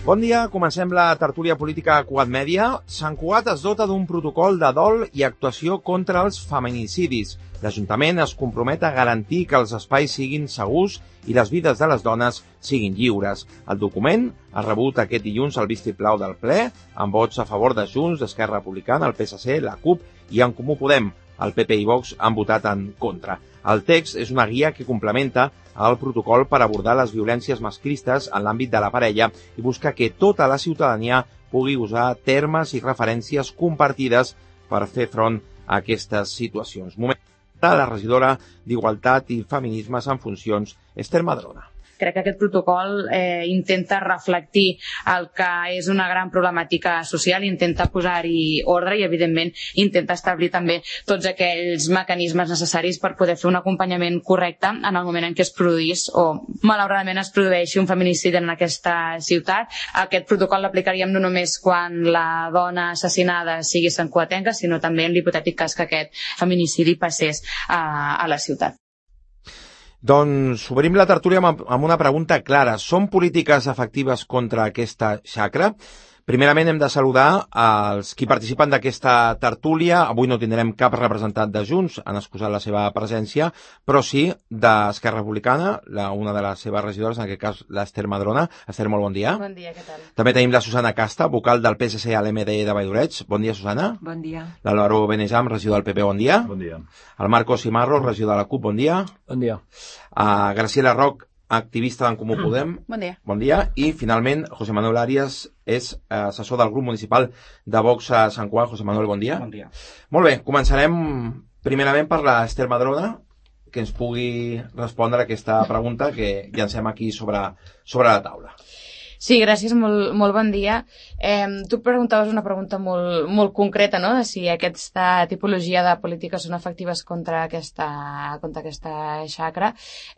Bon dia, comencem la tertúlia política a Cugat Mèdia. Sant Cugat es dota d'un protocol de dol i actuació contra els feminicidis. L'Ajuntament es compromet a garantir que els espais siguin segurs i les vides de les dones siguin lliures. El document ha rebut aquest dilluns el vistiplau del ple, amb vots a favor de Junts, d'Esquerra Republicana, el PSC, la CUP i En Comú Podem. El PP i Vox han votat en contra. El text és una guia que complementa el protocol per abordar les violències masclistes en l'àmbit de la parella i busca que tota la ciutadania pugui usar termes i referències compartides per fer front a aquestes situacions. Moment de la regidora d'Igualtat i Feminismes en funcions, Esther Madrona. Crec que aquest protocol intenta reflectir el que és una gran problemàtica social, intenta posar-hi ordre i, evidentment, intenta establir també tots aquells mecanismes necessaris per poder fer un acompanyament correcte en el moment en què es produís o, malauradament, es produeixi un feminicidi en aquesta ciutat. Aquest protocol l'aplicaríem no només quan la dona assassinada sigui santcugatenca, sinó també en l'hipotètic cas que aquest feminicidi passés a la ciutat. Doncs obrim la tertúlia amb una pregunta clara. Són polítiques efectives contra aquesta xacra? Primerament hem de saludar els qui participen d'aquesta tertúlia. Avui no tindrem cap representant de Junts, han excusat la seva presència, però sí d'Esquerra Republicana, una de les seves regidores, en aquest cas l'Esther Madrona. Esther, molt bon dia. Bon dia, què tal? També tenim la Susana Casta, vocal del PSC a l'MD de Valldoreix. Bon dia, Susana. Bon dia. L'Álvaro Benejam, regidor del PP, bon dia. Bon dia. El Marcos Cimarro, regidor de la CUP, bon dia. Bon dia. Graciela Roc, activista d'En Comú Podem. Bon dia. Bon dia. I, finalment, José Manuel Arias és assessor del grup municipal de Vox a Sant Cugat. José Manuel, bon dia. Bon dia. Molt bé, començarem primerament per l'Esther Madrona, que ens pugui respondre a aquesta pregunta que llancem aquí sobre la taula. Sí, gràcies, molt bon dia. Tu preguntaves una pregunta molt concreta, no?, de si aquesta tipologia de polítiques són efectives contra aquesta xacra.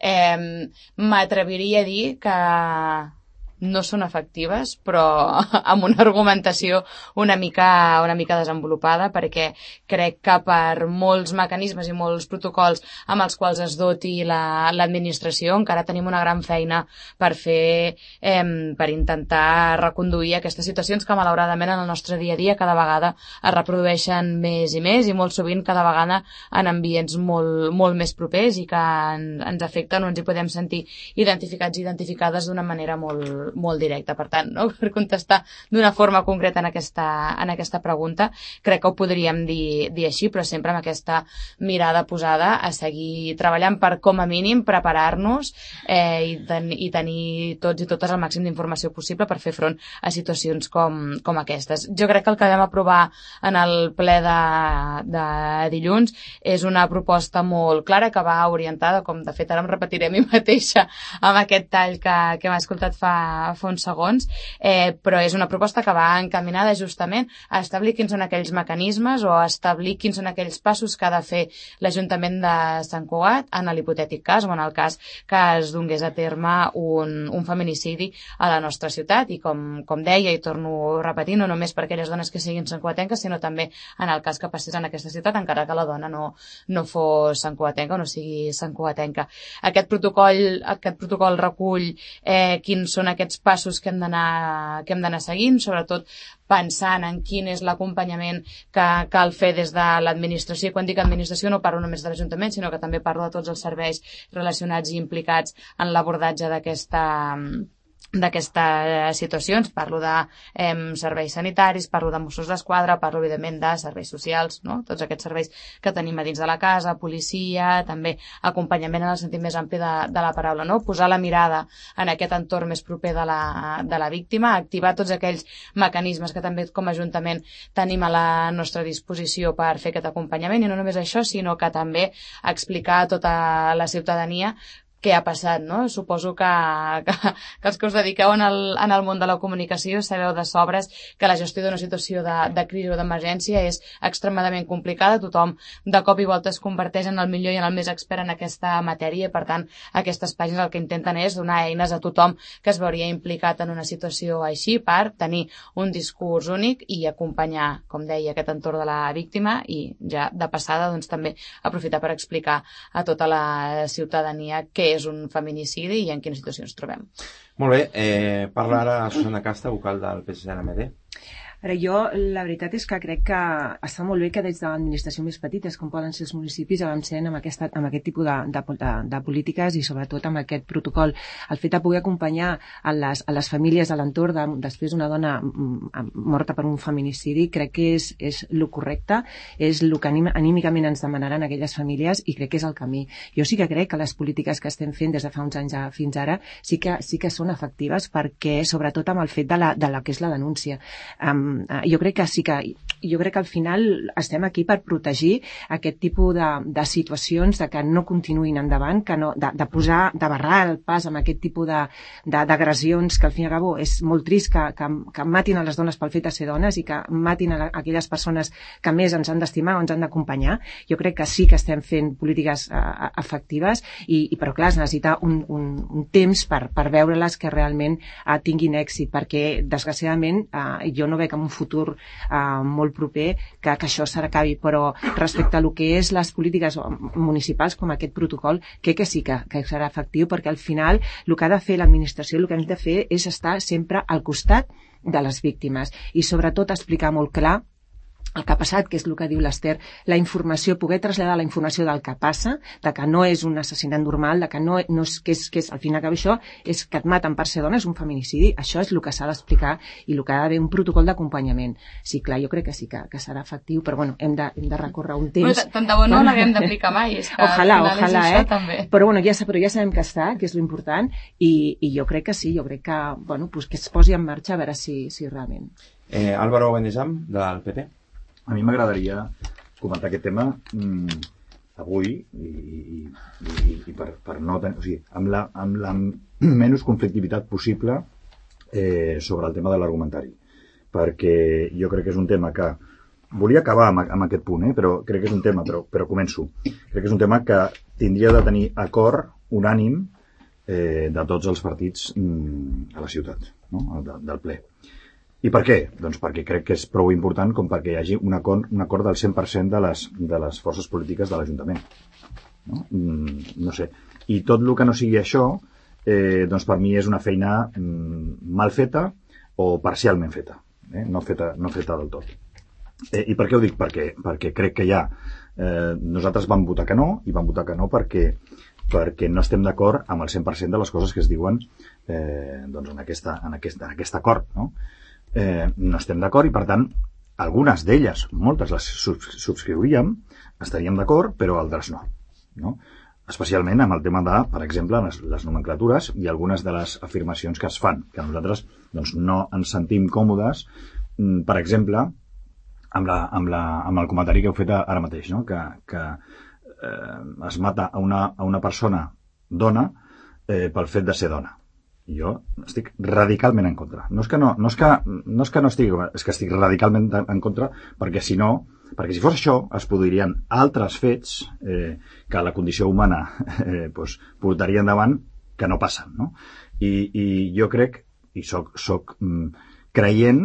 M'atreviria a dir que no són efectives, però amb una argumentació una mica desenvolupada, perquè crec que per molts mecanismes i molts protocols amb els quals es doti l'administració encara tenim una gran feina per fer, per intentar reconduir aquestes situacions que malauradament en el nostre dia a dia cada vegada es reprodueixen més i més i molt sovint cada vegada en ambients molt més propers i que ens afecten o ens hi podem sentir identificats i identificades d'una manera molt directa. Per tant, no? Per contestar d'una forma concreta en aquesta pregunta, crec que ho podríem dir així, però sempre amb aquesta mirada posada a seguir treballant per, com a mínim, preparar-nos i tenir tots i totes el màxim d'informació possible per fer front a situacions com aquestes. Jo crec que el que vam aprovar en el ple de dilluns és una proposta molt clara que va orientada, com de fet ara em repetiré a mi mateixa amb aquest tall que hem escoltat fa uns segons, però és una proposta que va encaminada justament a establir quins són aquells mecanismes o a establir quins són aquells passos que ha de fer l'Ajuntament de Sant Cugat en l'hipotètic cas o en el cas que es donés a terme un feminicidi a la nostra ciutat i com deia i torno a repetir, no només per aquelles dones que siguin santcugatenques, sinó també en el cas que passés en aquesta ciutat encara que la dona no fos santcugatenca o no sigui santcugatenca. Aquest protocol recull quins són aquests passos que hem d'anar seguint, sobretot pensant en quin és l'acompanyament que cal fer des de l'administració. Quan dic administració no parlo només de l'Ajuntament, sinó que també parlo de tots els serveis relacionats i implicats en l'abordatge d'aquestes situacions. Parlo de serveis sanitaris, parlo de Mossos d'Esquadra, parlo evidentment de serveis socials, no? Tots aquests serveis que tenim a dins de la casa, policia, també acompanyament en el sentit més ampli de la paraula, no? Posar la mirada en aquest entorn més proper de la víctima, activar tots aquells mecanismes que també com a Ajuntament tenim a la nostra disposició per fer aquest acompanyament, i no només això, sinó que també explicar a tota la ciutadania què ha passat, no? Suposo que els que us dediqueu en el món de la comunicació sabeu de sobres que la gestió d'una situació de crisi o d'emergència és extremadament complicada. Tothom de cop i volta es converteix en el millor i en el més expert en aquesta matèria i, per tant, aquestes pàgines el que intenten és donar eines a tothom que es veuria implicat en una situació així per tenir un discurs únic i acompanyar, com deia, aquest entorn de la víctima i ja de passada doncs també aprofitar per explicar a tota la ciutadania què és un feminicidi i en quina situació ens trobem. Molt bé, parla ara Susana Casta, vocal del PSC-NMD. Ara, jo, la veritat és que crec que està molt bé que des de l'administració més petites, com poden ser els municipis, avancem amb aquest tipus de polítiques i sobretot amb aquest protocol. El fet de poder acompanyar a les famílies de l'entorn després d'una dona morta per un feminicidi, crec que és el correcte, és el que anímicament ens demanaran aquelles famílies i crec que és el camí. Jo sí que crec que les polítiques que estem fent des de fa uns anys fins ara sí que són efectives perquè, sobretot amb el fet de la que és la denúncia. Jo crec que al final estem aquí per protegir aquest tipus de situacions, de que no continuïn endavant, de barrar el pas amb aquest tipus d'agressions, que al fin i al cabo és molt trist que matin a les dones pel fet de ser dones i que matin a aquelles persones que més ens han d'estimar o ens han d'acompanyar. Jo crec que sí que estem fent polítiques efectives, però clar, es necessita un temps per veure-les que realment tinguin èxit, perquè desgraciadament jo no veig en un futur molt proper que això s'acabi, però respecte a lo que és les polítiques municipals com aquest protocol, crec que sí que serà efectiu, perquè al final el que ha de fer l'administració, el que hem de fer és estar sempre al costat de les víctimes i sobretot explicar molt clar el que ha passat, que és el que diu l'Ester, la informació, poder traslladar la informació del que passa, de que no és un assassinat normal, de que no és, que és al final que això és que et maten per ser dona, és un feminicidi. Això és el que s'ha d'explicar i el que ha d'haver un protocol d'acompanyament. Sí, clar, jo crec que sí que serà efectiu, però bueno, hem de recórrer un temps. Bueno, tant de bo no l'haguem d'aplicar mai, és que ojalà, això també. Però bueno, ja sabem que està, que és l'important, i jo crec que sí, jo crec que, bueno, pues que es posi en marxa a veure si realment. Álvaro Benejam, del PP. A mi m'agradaria comentar aquest tema avui i per no tenir, o sigui, amb la menys conflictivitat possible sobre el tema de l'argumentari, perquè jo crec que és un tema que volia acabar amb aquest punt, però crec que és un tema, però començo. Crec que és un tema que tindria de tenir acord unànim de tots els partits a la ciutat, no? Del ple. I per què? Doncs perquè crec que és prou important com perquè hi hagi un acord del 100% de les forces polítiques de l'Ajuntament. No sé. I tot el que no sigui això, doncs per mi és una feina mal feta o parcialment feta. No feta del tot. I per què ho dic? Perquè crec que ja nosaltres vam votar que no, i vam votar que no perquè no estem d'acord amb el 100% de les coses que es diuen doncs en aquest acord, no? No estem d'acord i, per tant, algunes d'elles, moltes les subscriuríem, estaríem d'acord, però altres no? Especialment amb el tema de, per exemple, les nomenclatures i algunes de les afirmacions que es fan, que nosaltres doncs, no ens sentim còmodes, per exemple, amb el comentari que heu fet ara mateix, no? Que es mata a una persona dona pel fet de ser dona. Jo estic radicalment en contra. No és que no estigui, és que estic radicalment en contra perquè si fos això es produirien altres fets que la condició humana portaria endavant que no passen, no? I jo crec, i soc creient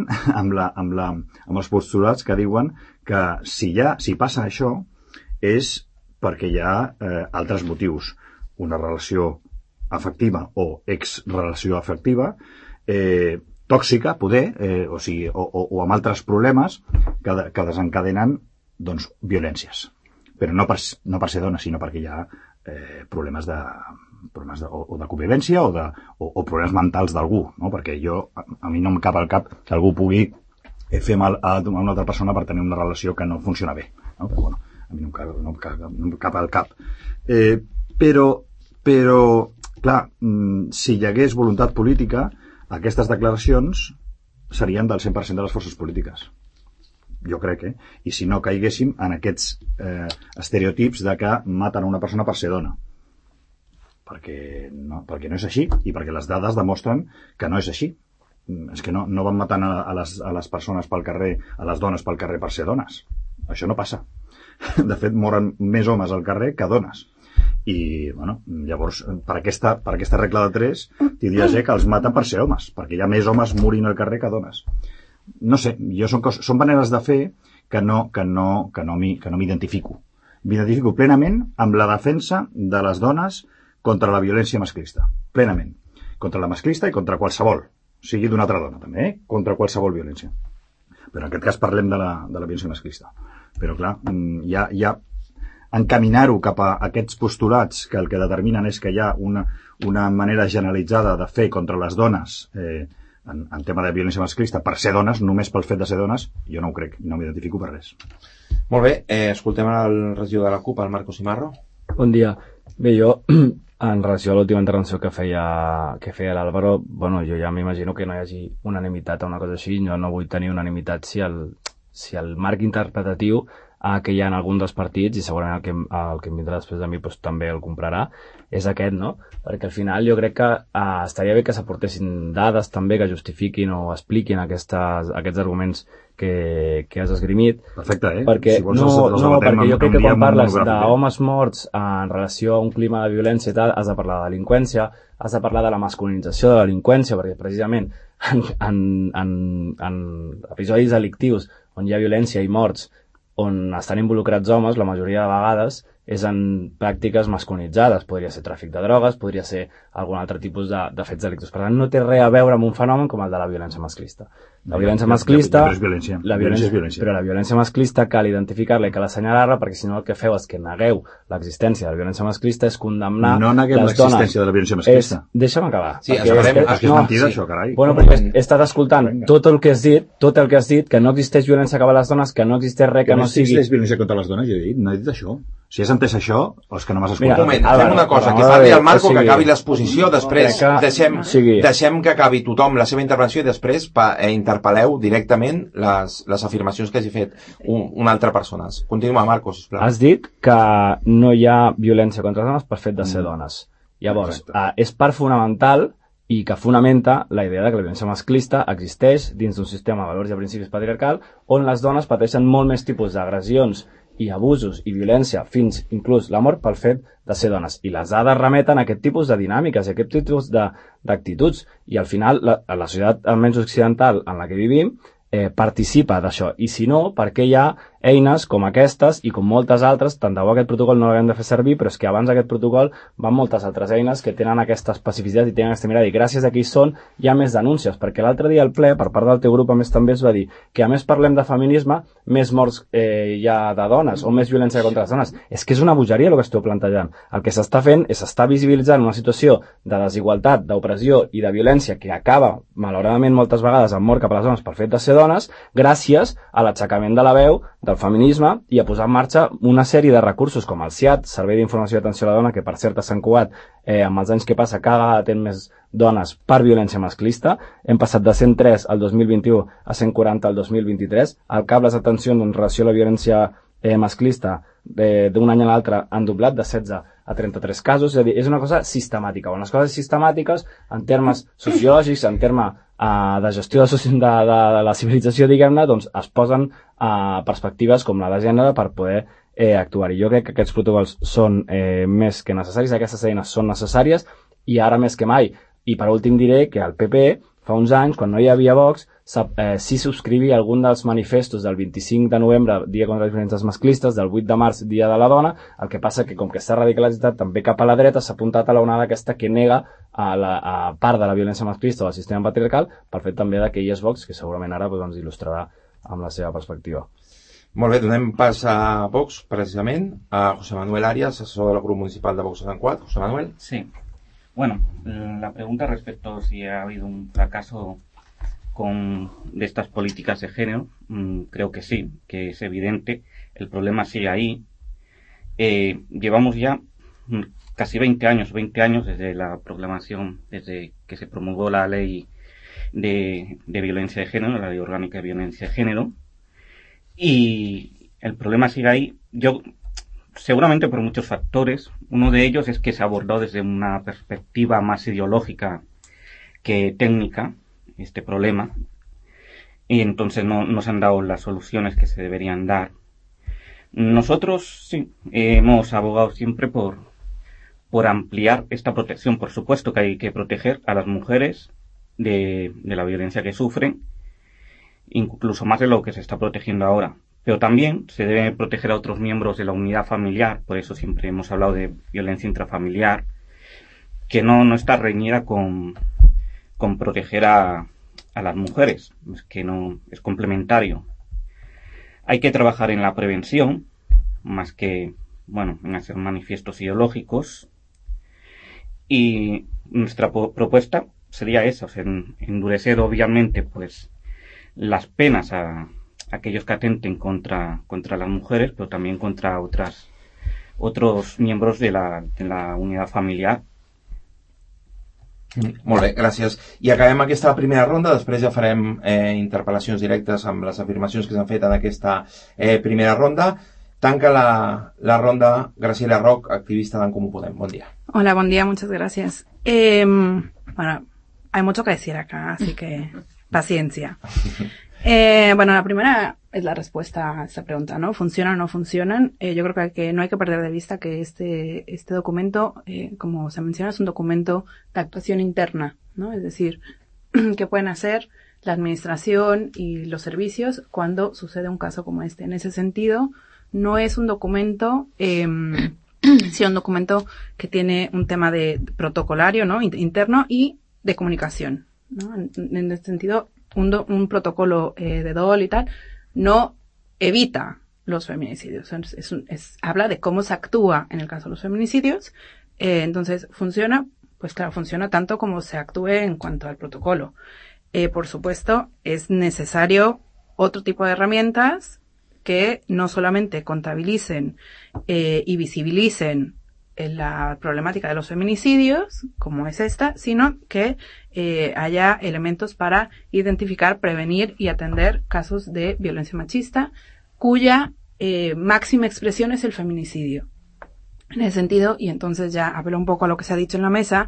amb els postulats que diuen que si passa això és perquè hi ha altres motius, una relació afectiva o exrelació afectiva, tòxica, poder, o amb altres problemes que desencadenen doncs, violències. Però no per ser dona, sinó perquè hi ha problemes de convivència o problemes mentals d'algú, no? Perquè a mi no em cap al cap que algú pugui fer mal a una altra persona per tenir una relació que no funciona bé, no? Però bueno, a mi no em cap al cap. Però clar, si hi hagués voluntat política, aquestes declaracions serien del 100% de les forces polítiques. Jo crec, I si no caiguéssim en aquests estereotips de que maten una persona per ser dona. Perquè no és així i perquè les dades demostren que no és així. És que no van matant a les persones pel carrer, a les dones pel carrer per ser dones. Això no passa. De fet, moren més homes al carrer que dones. I, bueno, llavors, per aquesta regla de 3, tindria que els maten per ser homes, perquè hi ha més homes morint al carrer que dones. No sé, són maneres de fer que no m'identifico. M'identifico plenament amb la defensa de les dones contra la violència masclista, plenament. Contra la masclista i contra qualsevol, sigui d'una altra dona també, contra qualsevol violència. Però en aquest cas parlem de la violència masclista. Però clar, ja encaminar-ho cap a aquests postulats que el que determinen és que hi ha una manera generalitzada de fer contra les dones en tema de violència masclista per ser dones, només pel fet de ser dones, jo no ho crec, no m'identifico per res. Molt bé, escoltem el regidor de la CUP, el Marcos Cimarro. Bon dia. Bé, jo, en relació a l'última intervenció que feia l'Àlvaro, bueno, jo ja m'imagino que no hi hagi unanimitat a una cosa així, jo no vull tenir unanimitat si el marc interpretatiu que hi ha en algun dels partits, i segurament el que em vindrà després de mi doncs, també el comprarà, és aquest, no? Perquè al final jo crec que estaria bé que s'aportessin dades també que justifiquin o expliquin aquests arguments que has esgrimit. Perfecte, Perquè, si vols perquè jo crec que quan parles d'homes morts en relació a un clima de violència i tal, has de parlar de delinqüència, has de parlar de la masculinització de la delinqüència, perquè precisament en episodis delictius on hi ha violència i morts, on estan involucrats homes, la majoria de vegades és en pràctiques masculinitzades. Podria ser tràfic de drogues, podria ser algun altre tipus de fets delictius. Per tant, no té res a veure amb un fenomen com el de la violència masclista. La violència masclista... Però la violència masclista cal identificar-la i cal assenyalar-la, perquè si no el que feu és que negueu l'existència de la violència masclista, és condemnar no neguem l'existència de la violència masclista. Deixa'm acabar. Sí, és que és mentida, això, carai. Bueno, perquè he estat escoltant tot el que has dit, que no existeix violència cap a les dones, que no existeix res que no sigui... No existeix violència contra les dones, jo he dit, no he dit això. Si has entès això, o és que no m'has escoltat. Un moment, fem una cosa, que parli el Marco, que acabi l'exposició, després deixem que acabi tothom la seva intervenció i després interpel·leu directament les afirmacions que hagi fet una altra persona. Continua, Marco, sisplau. Has dit que no hi ha violència contra les dones per fet de ser dones. Llavors, és part fonamental i que fonamenta la idea de que la violència masclista existeix dins d'un sistema de valors i principis patriarcal on les dones pateixen molt més tipus d'agressions i abusos i violència, fins inclús la mort pel fet de ser dones. I les dades remeten a aquest tipus de dinàmiques, a aquest tipus d'actituds. I al final, la societat, almenys occidental, en la que vivim, participa d'això. I si no, per què hi ha eines com aquestes i com moltes altres, tant de bo aquest protocol no l'haguem de fer servir, però és que abans d'aquest protocol van moltes altres eines que tenen aquesta especificitat i tenen aquesta mirada, i gràcies a que hi són hi ha més denúncies, perquè l'altre dia al ple, per part del teu grup, a més també es va dir que a més parlem de feminisme, més morts hi ha de dones, o més violència contra les dones. És que és una bogeria el que esteu plantejant. El que s'està fent és s'està visibilitzant una situació de desigualtat, d'opressió i de violència que acaba, malauradament moltes vegades, amb mort cap a les dones per fet de ser dones, gràcies a l'aixecament de la veu del feminisme i a posar en marxa una sèrie de recursos com el SIAD, Servei d'Informació i Atenció a la Dona, que per cert a Sant Cugat, amb els anys que passa, cada vegada atén més dones per violència masclista. Hem passat de 103 al 2021 a 140 al 2023. Al cap les atencions en relació a la violència masclista d'un any a l'altre han doblat de 16 a 33 casos, és a dir, és una cosa sistemàtica. Bueno, les coses sistemàtiques en termes sociològics, en termes de gestió de la civilització, diguem-ne, doncs es posen perspectives com la de gènere per poder actuar-hi. Jo crec que aquests protocols són més que necessaris, aquestes eines són necessàries i ara més que mai. I per últim diré que el PP fa uns anys, quan no hi havia Vox, sí subscrivia algun dels manifestos del 25 de novembre, Dia contra les violències masclistes, del 8 de març, Dia de la Dona. El que passa que com que està radicalitzat també cap a la dreta, s'ha apuntat a l'onada aquesta que nega a part de la violència masclista o del sistema patriarcal, pel fet també que ell és Vox, que segurament ara ens il·lustrarà amb la seva perspectiva. Molt bé, donem pas a Vox, precisament, a José Manuel Arias, assessor del grup municipal de Vox a Sant Cugat. José Manuel. Sí. Bueno, la pregunta respecto a si ha habido un fracaso de estas políticas de género, creo que sí, que es evidente. El problema sigue ahí. Llevamos ya casi 20 años desde la proclamación, desde que se promulgó la ley de violencia de género, la ley orgánica de violencia de género, y el problema sigue ahí. Seguramente por muchos factores. Uno de ellos es que se abordó desde una perspectiva más ideológica que técnica este problema, y entonces no se han dado las soluciones que se deberían dar. Nosotros sí hemos abogado siempre por ampliar esta protección. Por supuesto que hay que proteger a las mujeres de la violencia que sufren, incluso más de lo que se está protegiendo ahora. Pero también se debe proteger a otros miembros de la unidad familiar, por eso siempre hemos hablado de violencia intrafamiliar, que no está reñida con proteger a las mujeres, es que no es complementario. Hay que trabajar en la prevención, más que, en hacer manifiestos ideológicos, y nuestra propuesta sería esa, endurecer obviamente pues las penas a aquellos que atenten contra las mujeres, pero también contra otros miembros de la unidad familiar. Molt bé, gràcies. I acabem aquesta primera ronda, després ja farem interpel·lacions directes amb les afirmacions que s'han fet en aquesta primera ronda. Tanca la ronda Graciela Roch, activista d'En Comú Podem. Bon dia. Hola, buen día, muchas gracias. Bueno, hay mucho que decir acá, así que paciencia. La primera es la respuesta a esta pregunta, ¿no? ¿Funcionan o no funcionan? Yo creo que no hay que perder de vista que este documento, como se menciona, es un documento de actuación interna, ¿no? Es decir, ¿qué pueden hacer la administración y los servicios cuando sucede un caso como este? En ese sentido, no es un documento, sino un documento que tiene un tema de protocolario, ¿no? Interno y de comunicación, ¿no? En ese sentido, un protocolo de DOL y tal no evita los feminicidios. Habla de cómo se actúa en el caso de los feminicidios. Entonces, ¿funciona? Pues claro, funciona tanto como se actúe en cuanto al protocolo. Por supuesto, es necesario otro tipo de herramientas que no solamente contabilicen y visibilicen la problemática de los feminicidios, como es esta, sino que haya elementos para identificar, prevenir y atender casos de violencia machista, cuya máxima expresión es el feminicidio. En ese sentido, y entonces ya apelo un poco a lo que se ha dicho en la mesa,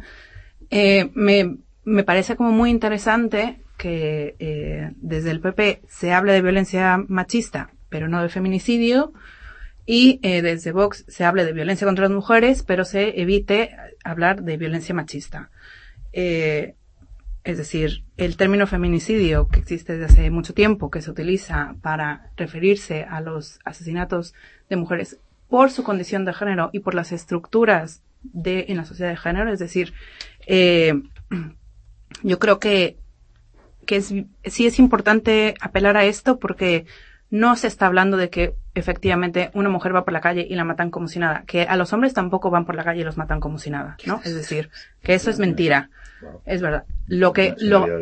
me parece como muy interesante que desde el PP se hable de violencia machista, pero no de feminicidio, y desde Vox se hable de violencia contra las mujeres, pero se evite hablar de violencia machista. Es decir, el término feminicidio, que existe desde hace mucho tiempo, que se utiliza para referirse a los asesinatos de mujeres por su condición de género y por las estructuras en la sociedad de género, es decir, yo creo que sí es importante apelar a esto, porque no se está hablando de que efectivamente una mujer va por la calle y la matan como si nada, que a los hombres tampoco van por la calle y los matan como si nada, ¿no? Es decir, que eso es mentira. Es verdad. De lo que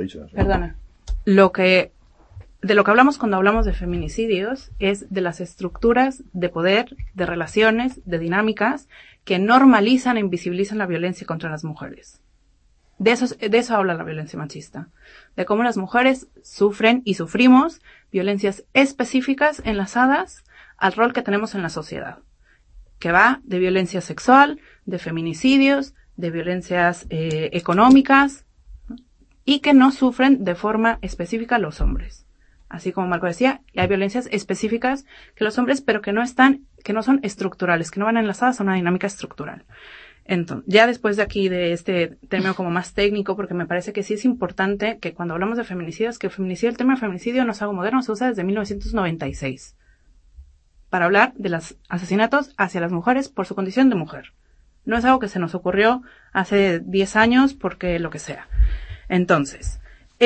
hablamos cuando hablamos de feminicidios es de las estructuras de poder, de relaciones, de dinámicas que normalizan e invisibilizan la violencia contra las mujeres. De eso habla la violencia machista. De cómo las mujeres sufren y sufrimos violencias específicas enlazadas al rol que tenemos en la sociedad, que va de violencia sexual, de feminicidios, de violencias económicas, ¿no? Y que no sufren de forma específica los hombres. Así como Marco decía, hay violencias específicas que los hombres, pero que no son estructurales, que no van enlazadas a una dinámica estructural. Entonces, ya después de aquí, de este término como más técnico, porque me parece que sí es importante que cuando hablamos de feminicidios, que el término feminicidio no es algo moderno, se usa desde 1996 para hablar de los asesinatos hacia las mujeres por su condición de mujer. No es algo que se nos ocurrió hace 10 años porque lo que sea. Entonces,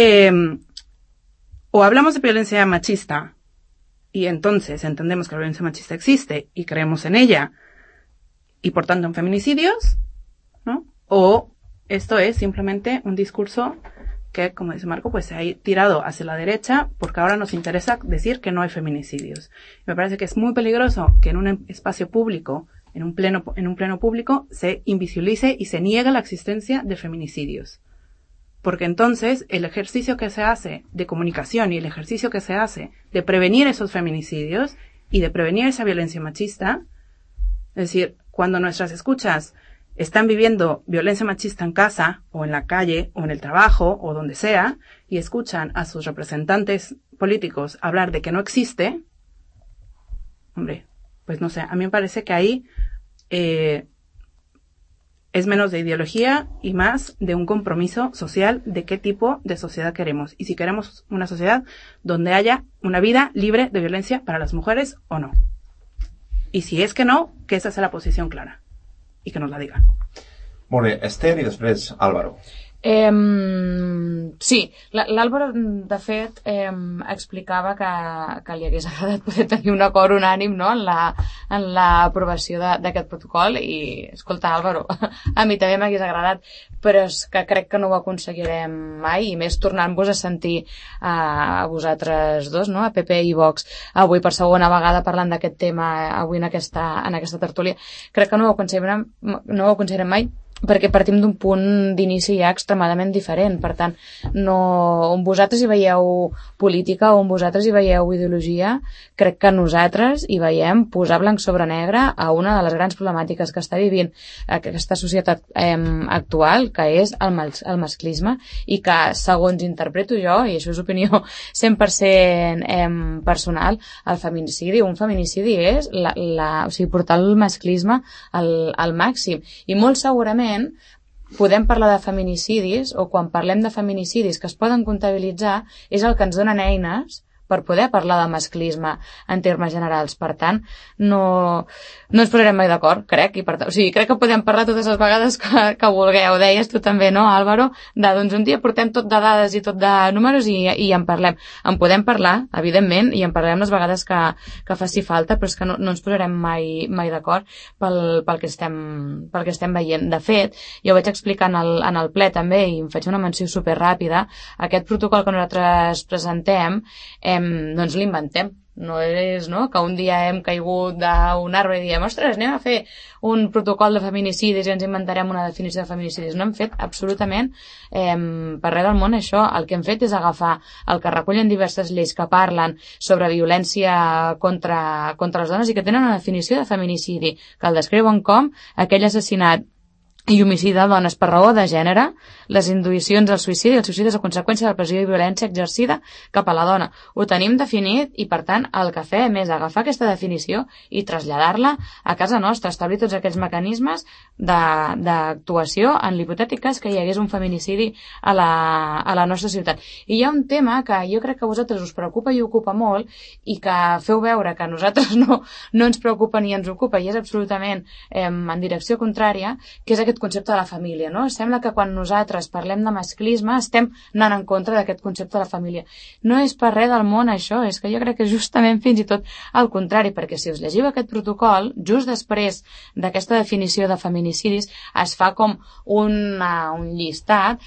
o hablamos de violencia machista y entonces entendemos que la violencia machista existe y creemos en ella, y por tanto en feminicidios, ¿no? O esto es simplemente un discurso que, como dice Marco, pues se ha tirado hacia la derecha porque ahora nos interesa decir que no hay feminicidios. Me parece que es muy peligroso que en un espacio público, en un pleno público, se invisibilice y se niegue la existencia de feminicidios. Porque entonces el ejercicio que se hace de comunicación y el ejercicio que se hace de prevenir esos feminicidios y de prevenir esa violencia machista, es decir, cuando nuestras escuchas están viviendo violencia machista en casa o en la calle o en el trabajo o donde sea y escuchan a sus representantes políticos hablar de que no existe, hombre, pues no sé, a mí me parece que ahí es menos de ideología y más de un compromiso social de qué tipo de sociedad queremos y si queremos una sociedad donde haya una vida libre de violencia para las mujeres o no. Y si es que no, que esa sea la posición clara y que nos la digan. Molt bé, Esther i després Álvaro. Sí, l'Àlvaro de fet explicava que li hagués agradat poder tenir un acord unànim, no? en l'aprovació d'aquest protocol i, escolta, Àlvaro, a mi també m'hagués agradat, però és que crec que no ho aconseguirem mai, i més tornant-vos a sentir a vosaltres dos, no? A PP i Vox, avui per segona vegada parlant d'aquest tema avui en aquesta tertúlia. Crec que no ho aconseguirem mai, perquè partim d'un punt d'inici ja extremadament diferent. Per tant, on vosaltres hi veieu política, on vosaltres hi veieu ideologia, crec que nosaltres hi veiem posar blanc sobre negre a una de les grans problemàtiques que està vivint aquesta societat actual, que és el masclisme, i que, segons interpreto jo, i això és opinió 100% personal, un feminicidi és o sigui, portar el masclisme al màxim. I molt segurament podem parlar de feminicidis, o quan parlem de feminicidis que es poden comptabilitzar, és el que ens donen eines per poder parlar de masclisme en termes generals. Per tant, no ens posarem mai d'acord, crec. Crec que podem parlar totes les vegades que vulgueu. Deies tu també, no, Álvaro? Doncs un dia portem tot de dades i tot de números i en parlem. En podem parlar, evidentment, i en parlem les vegades que faci falta, però és que no ens posarem mai d'acord pel que estem veient. De fet, jo ho vaig explicar en el ple també, i em faig una menció superràpida. Aquest protocol que nosaltres presentem doncs l'inventem. No és que un dia hem caigut d'un arbre i diem, ostres, anem a fer un protocol de feminicidis i ens inventarem una definició de feminicidis. No hem fet absolutament per res del món això. El que hem fet és agafar el que recullen diverses lleis que parlen sobre violència contra les dones i que tenen una definició de feminicidi, que el descriuen com aquell assassinat i homicidi de dones per raó de gènere, les induïcions al suïcidi i el suïcidi és a conseqüència de la pressió i violència exercida cap a la dona. Ho tenim definit i, per tant, el que fem és agafar aquesta definició i traslladar-la a casa nostra, establir tots aquells mecanismes d'actuació en l'hipotètic cas que hi hagués un feminicidi a la nostra ciutat. I hi ha un tema que jo crec que a vosaltres us preocupa i ocupa molt i que feu veure que a nosaltres no ens preocupa ni ens ocupa i és absolutament en direcció contrària, que és aquest concepte de la família, no? Sembla que quan nosaltres parlem de masclisme estem anant en contra d'aquest concepte de la família. No és per res del món això, és que jo crec que justament fins i tot al contrari, perquè si us llegiu aquest protocol, just després d'aquesta definició de feminicidis es fa com un llistat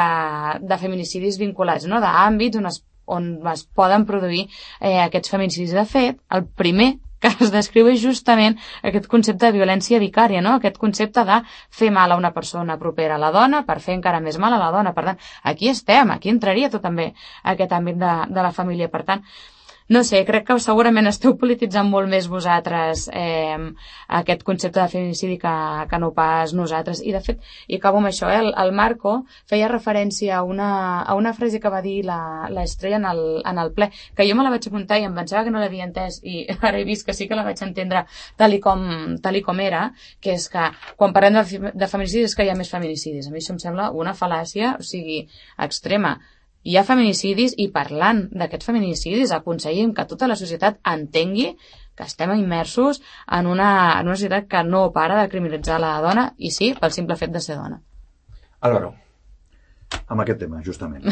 de feminicidis vinculats, no? D'àmbits on es poden produir aquests feminicidis. De fet, el primer que es descriu és justament aquest concepte de violència vicària, no? Aquest concepte de fer mal a una persona propera a la dona per fer encara més mal a la dona. Per tant, aquí entraria tot també aquest àmbit de la família. Per tant, no sé, crec que segurament esteu polititzant molt més vosaltres aquest concepte de feminicidi que no pas nosaltres. I de fet, i acabo amb això, el Marco feia referència a una frase que va dir l'Estrella en el ple, que jo me la vaig apuntar i em pensava que no l'havia entès i ara he vist que sí que la vaig entendre tal i com era, que és que quan parlem de feminicidis és que hi ha més feminicidis. A mi això em sembla una fal·làcia, o sigui, extrema. Hi ha feminicidis i parlant d'aquests feminicidis aconseguim que tota la societat entengui que estem immersos en una societat que no para de criminalitzar la dona i sí, pel simple fet de ser dona. Álvaro. Amb aquest tema, justament.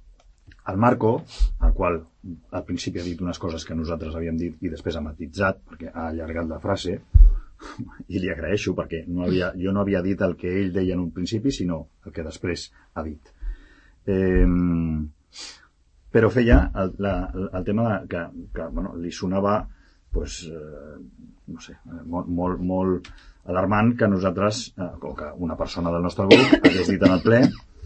El Marco, al qual al principi ha dit unes coses que nosaltres havíem dit i després ha matitzat, perquè ha allargat la frase, i li agraeixo perquè jo no havia dit el que ell deia en un principi, sinó el que després ha dit. Però feia el tema que bueno, li sonava pues, no sé, molt alarmant que nosaltres o que una persona del nostre grup hagués dit en el ple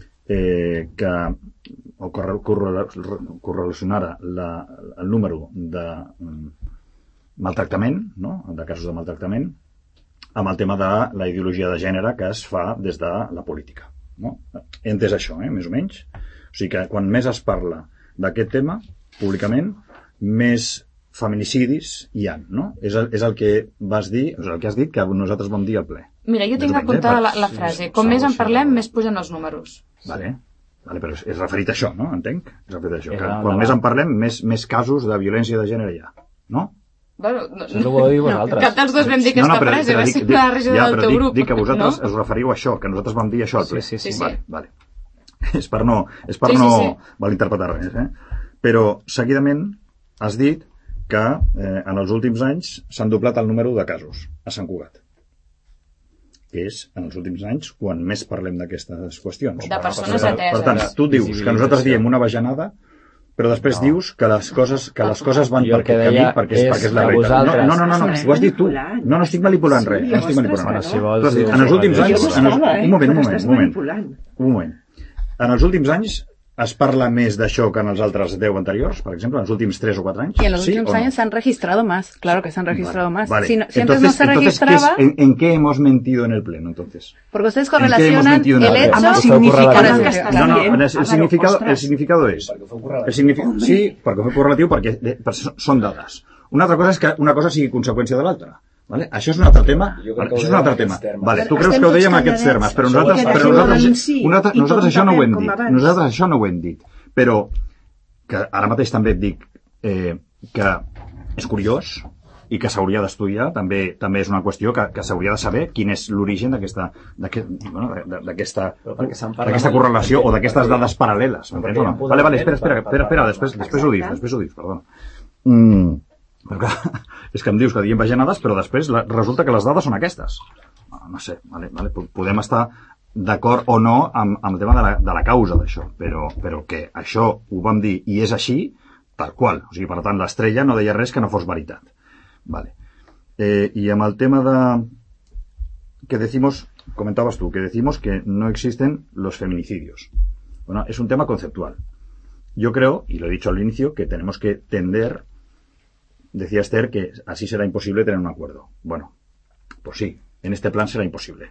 que correlacionara el número de maltractament, no? De casos de maltractament amb el tema de la ideologia de gènere que es fa des de la política. No? He entès això, més o menys. O sigui que quan més es parla d'aquest tema públicament, més feminicidis hi ha, no? És el que vas dir, o sigui, el que has dit que nosaltres vam dir al ple. Mira, jo tinc apuntada la frase. Com més en parlem, més pugen els números. Vale, però és referit a això, no? Entenc? És referit a això. Que quan més en parlem, més casos de violència de gènere hi ha, no? Bueno, no, Això ho heu dit vosaltres. cap dels dos vam dir aquesta frase, va ser la regidora del teu grup. Dic que vosaltres us referiu a això, que nosaltres vam dir això al ple. Sí. Vale. És per no malinterpretar res, Però, seguidament, has dit que en els últims anys s'han doblat el número de casos a Sant Cugat. Que és, en els últims anys, quan més parlem d'aquestes qüestions. De persones ateses. Per tant, tu dius que nosaltres diem una bajanada, però després dius que les coses van per aquest camí perquè és la realitat. No, ho has dit tu. No estic manipulant res. No estic manipulant res. En els últims anys... Un moment. En els últims anys es parla més d'això que en els altres 10 anteriors, por ejemplo, en los últimos 3 o 4 años. Y en los últimos años se han registrado más. Claro que se han registrado más. Vale. Si antes no se registraba... ¿En qué hemos mentido en el pleno, entonces? Porque ustedes correlacionan el hecho... El significado es... Sí, perquè fue correlatiu, perquè són dades. Una altra cosa és que una cosa sigui conseqüència de l'altra. Vale? Això és un altre tema. Vale, tu creus que ho dèiem en aquests termes, però nosaltres això no ho hem dit. Nosaltres això no ho hem dit. Però que ara mateix també et dic que és curiós i que s'hauria d'estudiar, també és una qüestió que s'hauria de saber quin és l'origen d'aquesta correlació o d'aquestes dades paral·leles. Vale, espera, després ho dius, perdona. Perquè és que em dius que diem bajanades, però després resulta que les dades són aquestes. No sé, vale, podem estar d'acord o no amb el tema de la causa d'això, però que això ho vam dir i és així, tal qual. O sigui, per tant, l'Estrella no deia res que no fos veritat. Vale. Y amb el tema de que decimos, comentabas tú, que decimos que no existen los feminicidios. Bueno, es un tema conceptual. Yo creo, y lo he dicho al inicio, que tenemos que tender... Decía Esther que así será imposible tener un acuerdo. Bueno, pues sí, en este plan será imposible.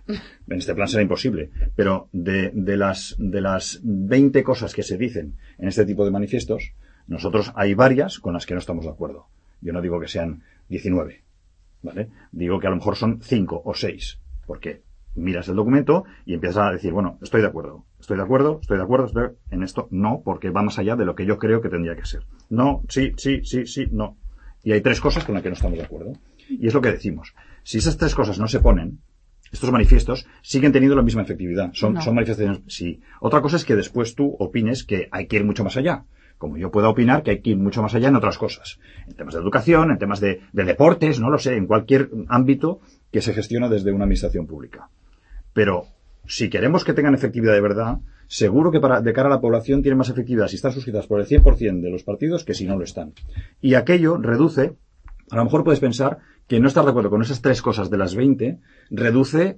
Pero de las 20 cosas que se dicen en este tipo de manifiestos, nosotros hay varias con las que no estamos de acuerdo. Yo no digo que sean 19, ¿vale? Digo que a lo mejor son 5 o 6, porque miras el documento y empiezas a decir, bueno, estoy de acuerdo. En esto no, porque va más allá de lo que yo creo que tendría que ser. No, sí, no. Y hay 3 cosas con las que no estamos de acuerdo. Y es lo que decimos. Si esas 3 cosas no se ponen, estos manifiestos siguen teniendo la misma efectividad. Son manifestaciones, sí. Otra cosa es que después tú opines que hay que ir mucho más allá. Como yo puedo opinar que hay que ir mucho más allá en otras cosas. En temas de educación, en temas de deportes, no lo sé, en cualquier ámbito que se gestiona desde una administración pública. Pero si queremos que tengan efectividad de verdad, seguro que de cara a la población tienen más efectividad si están suscritas por el 100% de los partidos que si no lo están. Y aquello reduce, a lo mejor puedes pensar que no estar de acuerdo con esas 3 cosas de las 20, reduce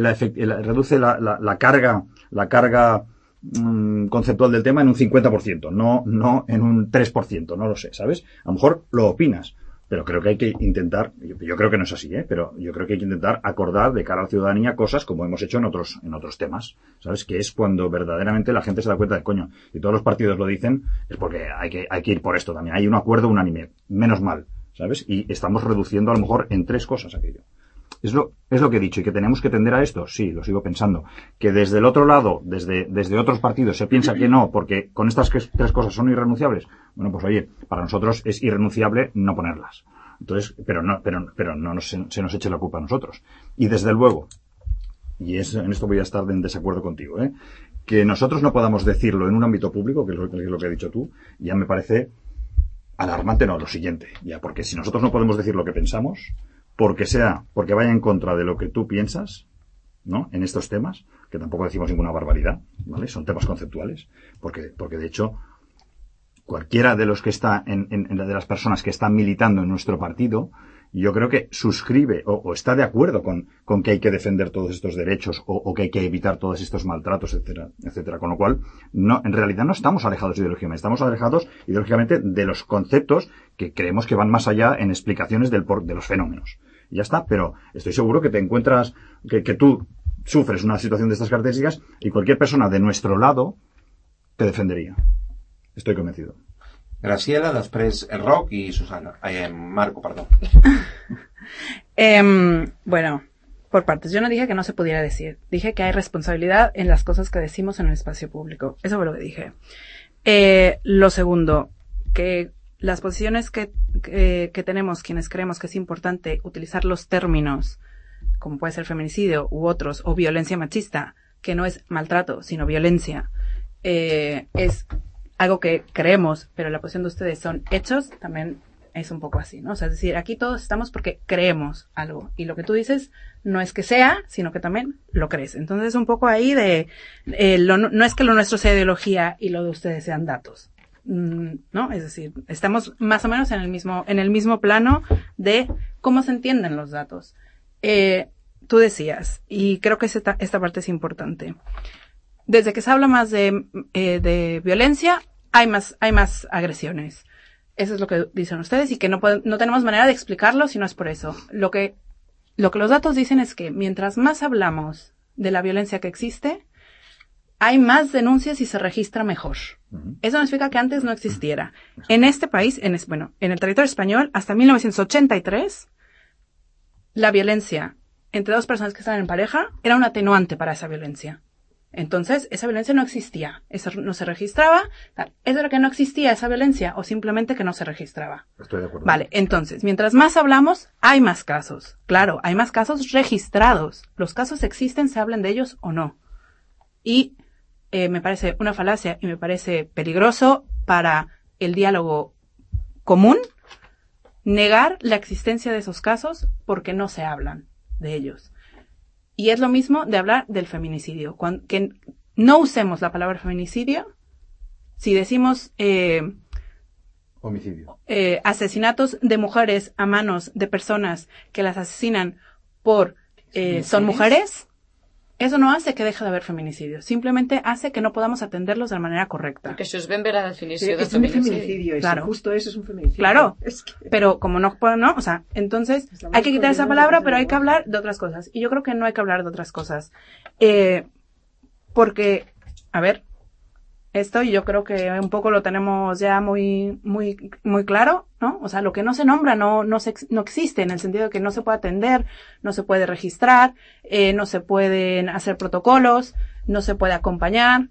la carga conceptual del tema en un 50%, no en un 3%, no lo sé, ¿sabes? A lo mejor lo opinas, pero creo que hay que intentar, yo creo que no es así, pero yo creo que hay que intentar acordar de cara a la ciudadanía cosas como hemos hecho en otros temas, ¿sabes? Que es cuando verdaderamente la gente se da cuenta de, coño, si todos los partidos lo dicen, es porque hay que ir por esto también. Hay un acuerdo unánime, menos mal, ¿sabes? Y estamos reduciendo a lo mejor en 3 cosas aquello. Es lo que he dicho, y que tenemos que tender a esto, sí, lo sigo pensando. Que desde el otro lado, desde otros partidos, se piensa que no, porque con estas 3 cosas son irrenunciables. Bueno, pues oye, para nosotros es irrenunciable no ponerlas. Entonces, pero no se nos eche la culpa a nosotros. Y desde luego, y en esto voy a estar en desacuerdo contigo, que nosotros no podamos decirlo en un ámbito público, que es lo que has dicho tú, ya me parece alarmante, no, lo siguiente, ya, porque si nosotros no podemos decir lo que pensamos, porque vaya en contra de lo que tú piensas, ¿no? En estos temas, que tampoco decimos ninguna barbaridad, ¿vale? Son temas conceptuales, porque de hecho, cualquiera de los que está de las personas que están militando en nuestro partido, yo creo que suscribe o está de acuerdo con que hay que defender todos estos derechos o que hay que evitar todos estos maltratos, etcétera, etcétera. Con lo cual, en realidad no estamos alejados ideológicamente, estamos alejados ideológicamente de los conceptos que creemos que van más allá en explicaciones de los fenómenos. Y ya está, pero estoy seguro que te encuentras, que tú sufres una situación de estas características y cualquier persona de nuestro lado te defendería. Estoy convencido. Graciela, després Roc y Susana. Marco, perdón. Bueno, por partes. Yo no dije que no se pudiera decir. Dije que hay responsabilidad en las cosas que decimos en el espacio público. Eso fue lo que dije. Lo segundo, que las posiciones que tenemos quienes creemos que es importante utilizar los términos, como puede ser feminicidio u otros, o violencia machista, que no es maltrato, sino violencia, es algo que creemos, pero la posición de ustedes son hechos, también es un poco así, ¿no? O sea, es decir, aquí todos estamos porque creemos algo, y lo que tú dices no es que sea, sino que también lo crees. Entonces, un poco ahí de, no es que lo nuestro sea ideología y lo de ustedes sean datos, ¿no? Es decir, estamos más o menos en el mismo plano de cómo se entienden los datos. Tú decías, y creo que esta parte es importante, desde que se habla más de violencia, hay más agresiones. Eso es lo que dicen ustedes y que no tenemos manera de explicarlo si no es por eso. Lo que los datos dicen es que mientras más hablamos de la violencia que existe, hay más denuncias y se registra mejor. Eso no significa que antes no existiera. En este país, en el territorio español, hasta 1983, la violencia entre dos personas que estaban en pareja era un atenuante para esa violencia. Entonces, esa violencia no existía, eso no se registraba, ¿eso era que no existía esa violencia o simplemente que no se registraba? Estoy de acuerdo. Vale, entonces, mientras más hablamos, hay más casos. Claro, hay más casos registrados. Los casos existen, se hablen de ellos o no. Y me parece una falacia y me parece peligroso para el diálogo común negar la existencia de esos casos porque no se hablan de ellos. Y es lo mismo de hablar del feminicidio. Que no usemos la palabra feminicidio si decimos homicidio. Asesinatos de mujeres a manos de personas que las asesinan por son mujeres. Eso no hace que deje de haber feminicidio. Simplemente hace que no podamos atenderlos de la manera correcta. Porque això es ben bé la definició de feminicidio. Claro. Justo eso es un feminicidio. Claro, pero como no, o sea, entonces hay que quitar esa palabra, pero hay que hablar de otras cosas. Y yo creo que no hay que hablar de otras cosas. Porque, a ver, esto yo creo que un poco lo tenemos ya muy claro, ¿no? O sea, lo que no se nombra no existe, en el sentido de que no se puede atender, no se puede registrar, no se pueden hacer protocolos, no se puede acompañar,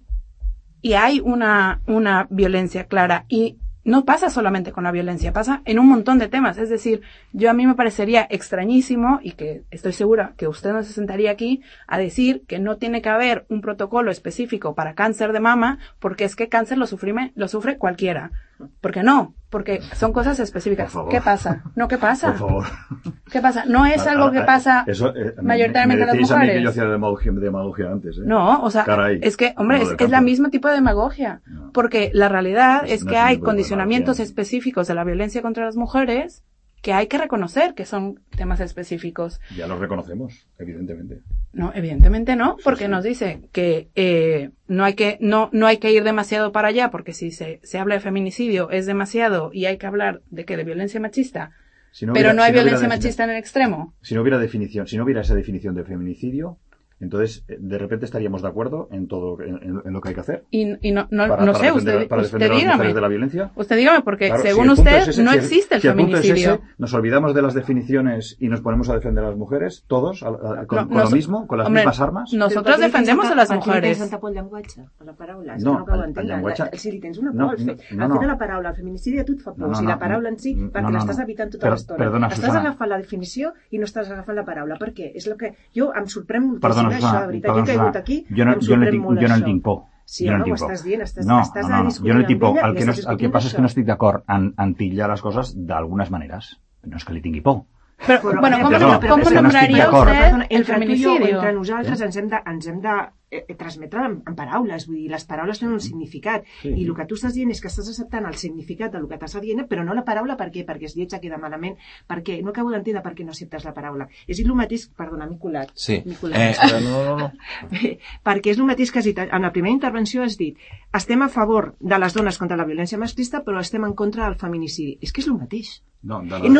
y hay una violencia clara, y no pasa solamente con la violencia, pasa en un montón de temas. Es decir, a mí me parecería extrañísimo, y que estoy segura que usted no se sentaría aquí a decir que no tiene que haber un protocolo específico para cáncer de mama, porque es que cáncer lo sufre cualquiera. ¿Por qué no? Porque son cosas específicas. ¿Qué pasa? No, ¿qué pasa? Por favor. ¿Qué pasa? No es algo que pasa mayoritariamente a las mujeres. A mí que yo hacía demagogia antes, ¿eh? No, o sea, Caray. es que, hombre, es la misma tipo de demagogia. No. Porque la realidad es que hay condicionamientos específicos de la violencia contra las mujeres que hay que reconocer que son temas específicos. Ya los reconocemos, evidentemente. No, evidentemente no, porque nos dice que no hay que ir demasiado para allá, porque si se habla de feminicidio es demasiado y hay que hablar de violencia machista, pero no hay violencia machista en el extremo. Si no hubiera esa definición de feminicidio, entonces de repente estaríamos de acuerdo en todo en lo que hay que hacer. Y no sé, usted dígame. De la violencia. Usted dígame, porque claro, según usted no existe el feminicidio. Nos olvidamos de las definicions y nos ponemos a defender a las mujeres, todos, con lo mismo, con las mismas armas. Nosotros defendemos a las mujeres. Per què pel llenguatge, a la paraula? No, el llenguatge... Si li tens una por, al final la paraula, el feminicidi a tu et fa por, si la paraula en si, perquè l'estàs evitant tota l'estona. Estàs agafant la definició i no estàs agafant la paraula. Per què? És el que jo em sorprèn moltíssim. Això, de veritat, jo he caigut aquí, em sorprèn molt això. Jo no tinc por. Sí, no ho estàs dient, estàs a discutir amb ella. El que passa és que no estic d'acord en titllar les coses d'algunes maneres. No és que li tingui por. Pero, bueno, ¿cómo nombraría usted el feminicidio? Entre nosaltres ens hem de transmetre en paraules, vull dir, les paraules tenen un significat, i el que tu estàs dient és que estàs acceptant el significat del que t'està dient, però no la paraula. Per què? Perquè és lletja, queda malament, perquè no acabo d'entendre per què no acceptes la paraula. És el mateix, perdona, m'he colat. Sí. No. Perquè és el mateix que has dit, en la primera intervenció has dit, estem a favor de les dones contra la violència masclista, però estem en contra del feminicidi. És que és el mateix. No,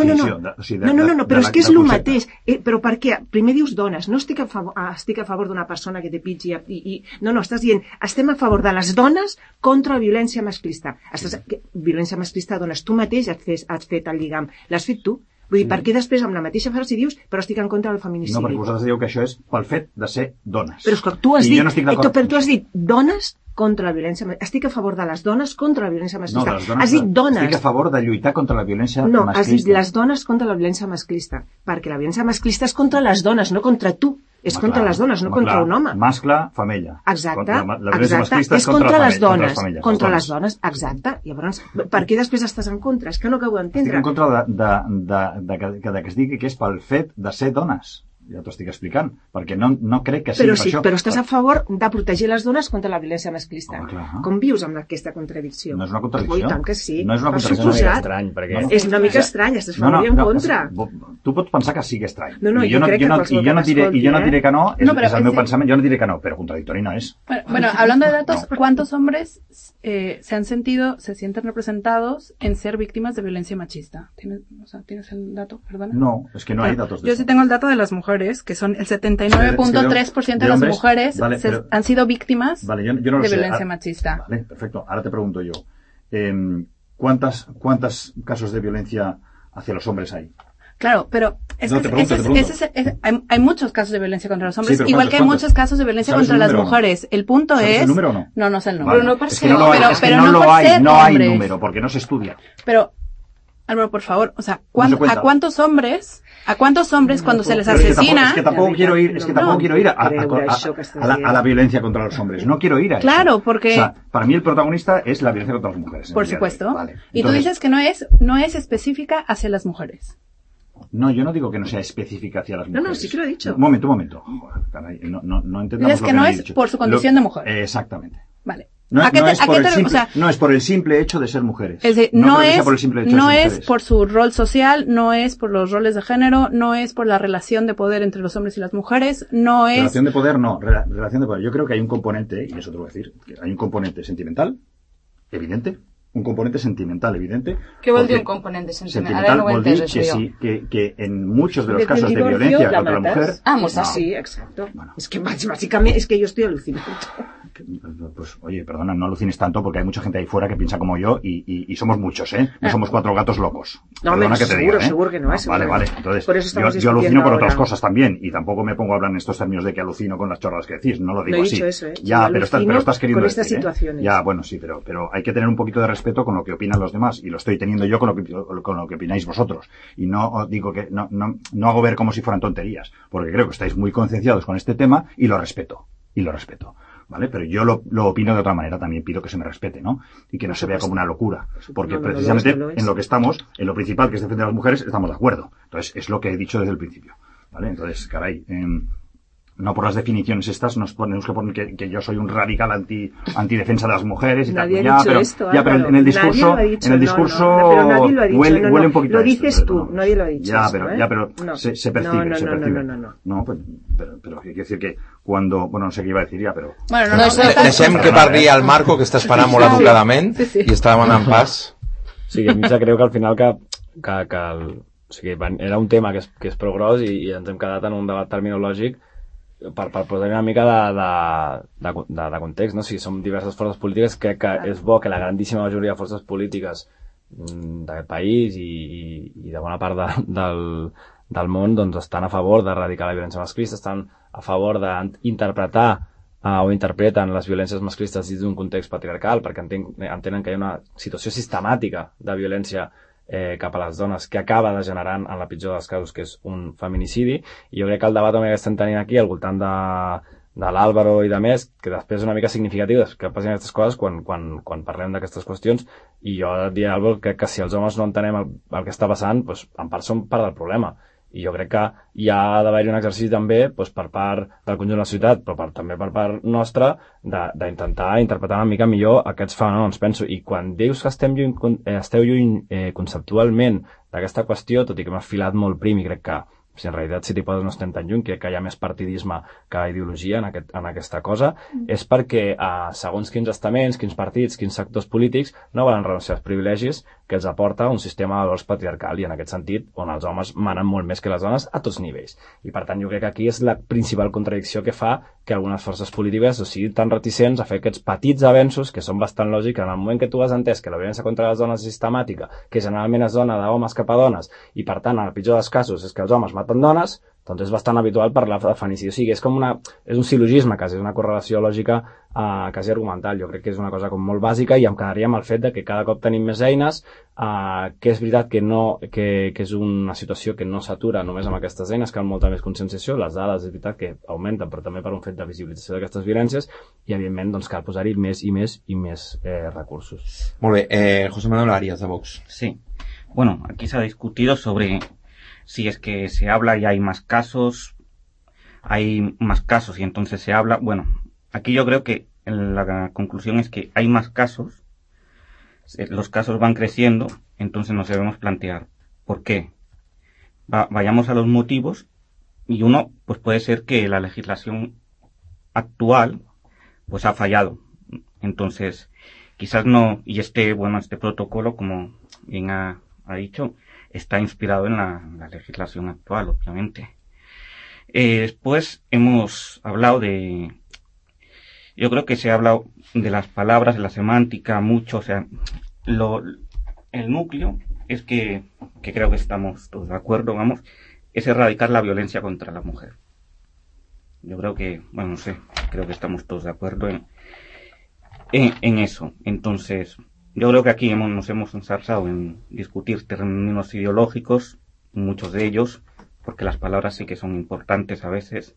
però és que és el mateix. Però per què? Primer dius dones, no estic a favor d'una persona que te pitgi no, estàs dient, estem a favor de les dones contra la violència masclista. Violència masclista, dones, tu mateix has fet el lligam. L'has fet tu. Vull dir, per què després amb la mateixa frase dius però estic en contra del feminicidi? No, perquè vosaltres diu que això és pel fet de ser dones. Però és que tu has I dit, jo no estic d'acord. però tu has dit dones contra la violència masclista. Estic a favor de les dones contra la violència No, masclista. de les dones, Has dit dones. Estic a favor de lluitar contra la violència No, masclista. has dit les dones contra la violència masclista. Perquè la violència masclista és contra les dones, no contra tu. És Home, contra clar, les dones, no home, contra clar. un home. Mascle, femella. Exacte, La violència exacte. masclista És contra les contra dones, les femelles, contra les les dones, exacte. Llavors, per què després estàs en contra? És que no acabo Estic d'entendre. en contra de que es digui que és pel fet de ser dones. Ja t'ho estic explicant, perquè no crec que sigui Però per sí, això. però estàs a favor de protegir les dones contra la violència masclista. Home, clar. Com vius amb aquesta contradicció? No és una contradicció. Ui, tant que sí. No és una Per contradicció. És una mica suposat. estrany, perquè... No. És una mica estrany, estàs a favor i en contra. Tu pots pensar que sigui estrany. No, I jo crec que qualsevol que m'escolti, I jo no diré que no, No, pero és el meu sí. pensament, jo no diré que no, però contradictori no és. Bueno, hablando de datos, ¿cuántos hombres se sienten representados en ser víctimas de violencia machista? ¿Tienes el dato? Perdona. No, es que no hay datos de Yo eso. sí tengo el dato de las mujeres, que son el 79.3% de las hombres, mujeres vale, pero- han sido víctimas Vale, yo no lo de sé. violencia Ah, machista. Vale, perfecto. Ahora te pregunto yo. ¿Cuántos casos de violencia hacia los hombres hay? Claro, pero es No, que te pregunto, te pregunto. hay muchos casos de violencia contra los hombres, Sí, pero igual que hay ¿cuántos? muchos casos de violencia ¿Sabes contra el las número o no? mujeres. El punto ¿Sabes es... el número o no? No sé el número. Vale. Pero no per Es ser que no lo hay, pero- es que pero no no lo por hay, ser no hay hombres. número, porque no se estudia. Pero, Álvaro, por favor, o sea, No se cuenta. ¿a cuántos hombres cuando se les Pero asesina? es que tampoco quiero ir, es que tampoco quiero ir a la violencia contra los hombres. No quiero ir a eso. Claro, porque- O sea, para mí el protagonista es la violencia contra las mujeres. en Por el día de hoy. supuesto. Vale. Y tú Entonces, dices que no es específica hacia las mujeres. No, yo no digo que no sea específica hacia las No, mujeres. sí que lo he dicho. Un momento. Joder, caray, no entendamos Dices lo que no me he es dicho. por su condición de mujer. Exactamente. Vale. No, ¿A qué no te- es a por qué el te- simple, o sea, no es por el simple hecho de ser mujeres. Es decir, no no creo que sea es, por el simple hecho no de ser es mujeres. por su rol social, no es por los roles de género, no es por la relación de poder entre los hombres y las mujeres, no es... Relación de poder, no. Relación de poder. Yo creo que hay un componente, y eso te voy a decir, que hay un componente sentimental, evidente. Un componente sentimental, evidente. Què vol dir porque un component de sentiment? Ara no ho he vol dir entès, que, això jo. sí, que en muchos de los Desde el casos de divorcio violencia la contra la matas. mujer... Ah, molts No. Sí, exacto. Bueno. Es que básicamente es que yo estoy alucinando. Pues oye, perdona, no alucines tanto porque hay mucha gente ahí fuera que piensa como yo y somos muchos, ¿eh? No somos 4 gatos locos. No, Perdona hombre, que te seguro, diga, ¿eh? seguro que no es, Vale, seguro que vale. no. Entonces, Por eso estamos yo alucino discutiendo por otras ahora. cosas también y tampoco me pongo a hablar en estos términos de que alucino con las chorradas que decís, no lo digo No he así. dicho eso, ¿eh? Ya, Yo pero alucino estás queriendo con estas decir, ¿eh? situaciones. Ya, bueno, sí, pero hay que tener un poquito de respeto con lo que opinan los demás y lo estoy teniendo yo con lo que opináis vosotros. Y no os digo que no hago ver como si fueran tonterías, porque creo que estáis muy concienciados con este tema y lo respeto. ¿Vale? Pero yo lo opino de otra manera, también pido que se me respete, ¿no? Y que no se vea como una locura. Porque No, no lo precisamente es, no lo es. en lo que estamos, en lo principal que es defender a las mujeres, estamos de acuerdo. Entonces, es lo que he dicho desde el principio. ¿Vale? Entonces, caray, no por las definiciones estas nos ponemos que poner que yo soy un radical antidefensa de las mujeres y Nadie tal. ha dicho esto, pero Álvaro. en el discurso, Nadie lo ha dicho, en el no, discurso no, pero nadie lo ha dicho, huele, no, no. huele un poquito Lo a esto, dices pero tú, no. nadie lo ha dicho Ya, eso, pero, ¿eh? ya, pero No. se percibe, No, se no, no, percibe. no. Pues, pero quiero decir que cuando, bueno, no sé qué iba a decir ya, pero Bueno, No, això- Deixem que parli el Marco, que està esperant molt educadament i està demanant pas. O sigui, a mi em sap greu que al final o sigui, era un tema que és prou gros i ens hem quedat en un debat terminològic per posar una mica de context, no? Si som diverses forces polítiques, crec que és bo que la grandíssima majoria de forces polítiques d'aquest país i de bona part del món doncs estan a favor d'erradicar la violència masclista, estan a favor d'interpretar o interpreten les violències masclistes dins d'un context patriarcal perquè entenen que hi ha una situació sistemàtica de violència cap a les dones que acaba degenerant en la pitjor dels casos, que és un feminicidi. I jo crec que el debat que estem tenint aquí al voltant de l'Àlvaro i de més, que després és una mica significatiu que passin aquestes coses quan parlem d'aquestes qüestions, i jo et diré, Àlvaro, que si els homes no entenem el que està passant, doncs en part som part del problema. I jo crec que hi ha d'haver-hi un exercici també per part del conjunt de la societat, però també per part nostra, d'intentar interpretar una mica millor aquests fenòmens, penso. I quan dius que esteu lluny conceptualment d'aquesta qüestió, tot i que m'ha filat molt prim i crec que si en realitat si t'hi poses no estem tan lluny, crec que hi ha més partidisme que ideologia en aquesta cosa, és perquè segons quins estaments, quins partits, quins sectors polítics no volen renunciar als privilegis que els aporta un sistema de valors patriarcal i en aquest sentit on els homes manen molt més que les dones a tots nivells. I per tant jo crec que aquí és la principal contradicció que fa que algunes forces polítiques siguin tan reticents a fer aquests petits avenços que són bastant lògics. En el moment que tu has entès que la violència contra les dones és sistemàtica, que generalment es dona d'homes cap a dones i per tant en el pitjor dels casos és que els homes maten dones, doncs és bastant habitual parlar de feminicidi. O sigui, és un silogisme quasi, és una correlació lògica quasi argumental. Jo crec que és una cosa com molt bàsica i em quedaria amb el fet de que cada cop tenim més eines, que és veritat que és una situació que no s'atura només amb aquestes eines, cal molta més conscienciació, les dades és veritat que augmenten, però també per un fet de visibilització d'aquestes violències i evidentment doncs, cal posar-hi més i més i més recursos. Molt bé, José Manuel Arias de Vox. Sí, bueno, aquí se ha discutido sobre si es que se habla y hay más casos y entonces se habla. Bueno, aquí yo creo que la conclusión es que hay más casos, los casos van creciendo, entonces nos debemos plantear ¿por qué? Vayamos a los motivos y uno pues puede ser que la legislación actual pues ha fallado. Entonces, quizás no, y este protocolo, como bien ha dicho, está inspirado en la legislación actual, obviamente. Después hemos hablado yo creo que se ha hablado de las palabras, de la semántica, mucho, o sea, el núcleo es que creo que estamos todos de acuerdo, vamos, es erradicar la violencia contra la mujer. Yo creo que, bueno, no sé, creo que estamos todos de acuerdo en eso. Entonces, yo creo que aquí nos hemos ensarzado en discutir términos ideológicos, muchos de ellos, porque las palabras sí que son importantes a veces,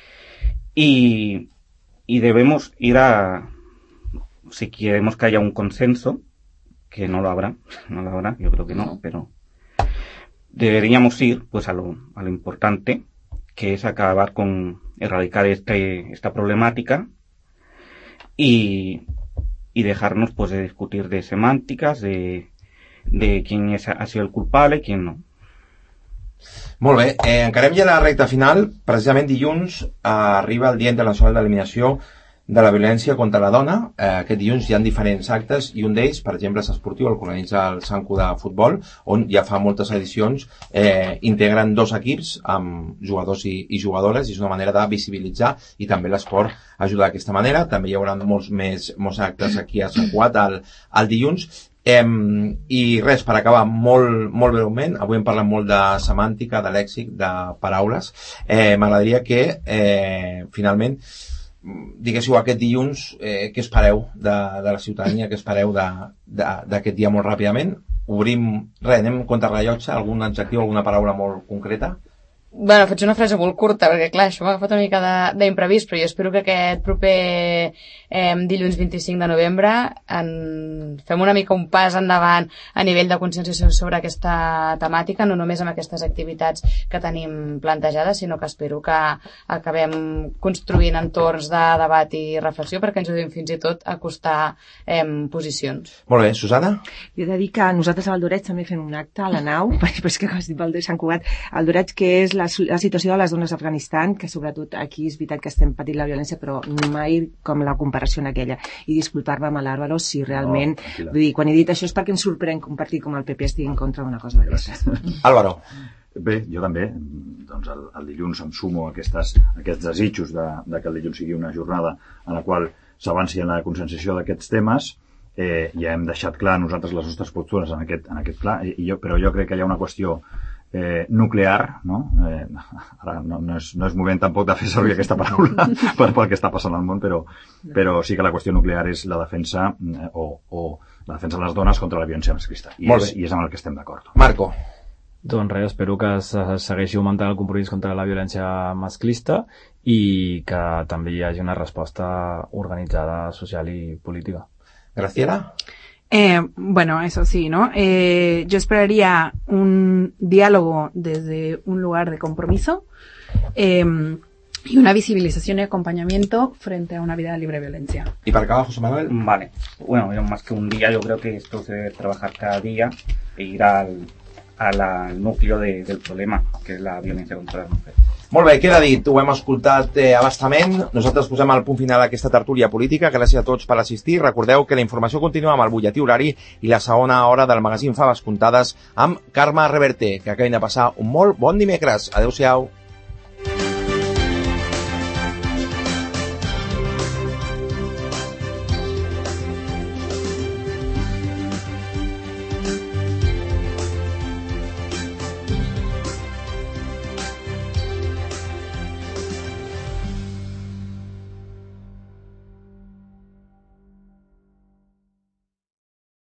y debemos ir si queremos que haya un consenso, que no lo habrá, yo creo que no, pero deberíamos ir pues a lo importante, que es acabar con erradicar esta problemática y dejarnos pues de discutir de semánticas, de quién ha sido el culpable y quién no. Molt bé, encarem ja la recta final. Precisament dilluns arriba el Dia Internacional d'Eliminació de la Violència contra la Dona. Aquest dilluns hi ha diferents actes i un d'ells, per exemple, és esportiu, el que organitza el Sanku de futbol, on ja fa moltes edicions integren 2 equips amb jugadors i jugadores, i és una manera de visibilitzar i també l'esport ajuda d'aquesta manera. També hi haurà molts actes aquí a Sant Cugat el dilluns. I res, per acabar molt breument, avui hem parlat molt de semàntica, de lèxic, de paraules. M'agradaria que finalment diguéssiu aquest dilluns què espereu de la ciutadania, què espereu d'aquest dia molt ràpidament. Anem en contrarrellotge, algun adjectiu, alguna paraula molt concreta? Bueno, faig una frase molt curta, perquè clar, això m'ha agafat una mica d'imprevist, però jo espero que aquest proper dilluns 25 de novembre fem una mica un pas endavant a nivell de conscienciació sobre aquesta temàtica, no només amb aquestes activitats que tenim plantejades, sinó que espero que acabem construint entorns de debat i reflexió perquè ens ajudin fins i tot a acostar posicions. Molt bé, Susana? Jo he de dir que nosaltres a Valdoreig també fem un acte a la nau, però és que has dit Valdoreig, Sant Cugat, a Valdoreig, que és la situació de les dones a Afganistan, que sobretot aquí és veritat que estem patint la violència, però mai com la comparació en aquella. I disculpar-me amb l'Àlvaro si realment... Vull dir, quan he dit això és perquè em sorprèn compartir com el PP estigui en contra d'una cosa d'aquestes. Àlvaro. Bé, jo també. Doncs el dilluns em sumo a aquests desitjos de que el dilluns sigui una jornada en la qual s'avanci en la conscienciació d'aquests temes. Ja hem deixat clar nosaltres les nostres postures en aquest pla, però jo crec que hi ha una qüestió nuclear, no? Ara no és moment tampoc de fer servir aquesta paraula pel que està passant al món, però sí que la qüestió nuclear és la defensa o la defensa de les dones contra la violència masclista, i és amb el que estem d'acord. Marco. Doncs res, espero que segueixi augmentant el compromís contra la violència masclista i que també hi hagi una resposta organitzada, social i política. Graciela? Bueno, eso sí, ¿no? Yo esperaría un diálogo desde un lugar de compromiso y una visibilización y acompañamiento frente a una vida libre de violencia. ¿Y para acá, José Manuel? Vale. Bueno, yo más que un día, yo creo que esto se debe trabajar cada día e ir al núcleo del problema, que es la violencia contra las mujeres. Molt bé, queda dit, ho hem escoltat a bastament. Nosaltres posem el punt final a aquesta tertúlia política. Gràcies a tots per assistir. Recordeu que la informació continua amb el butlletí horari i la segona hora del magazín Faves Comptades amb Carme Reverter, que acabin de passar un molt bon dimecres. Adéu-siau.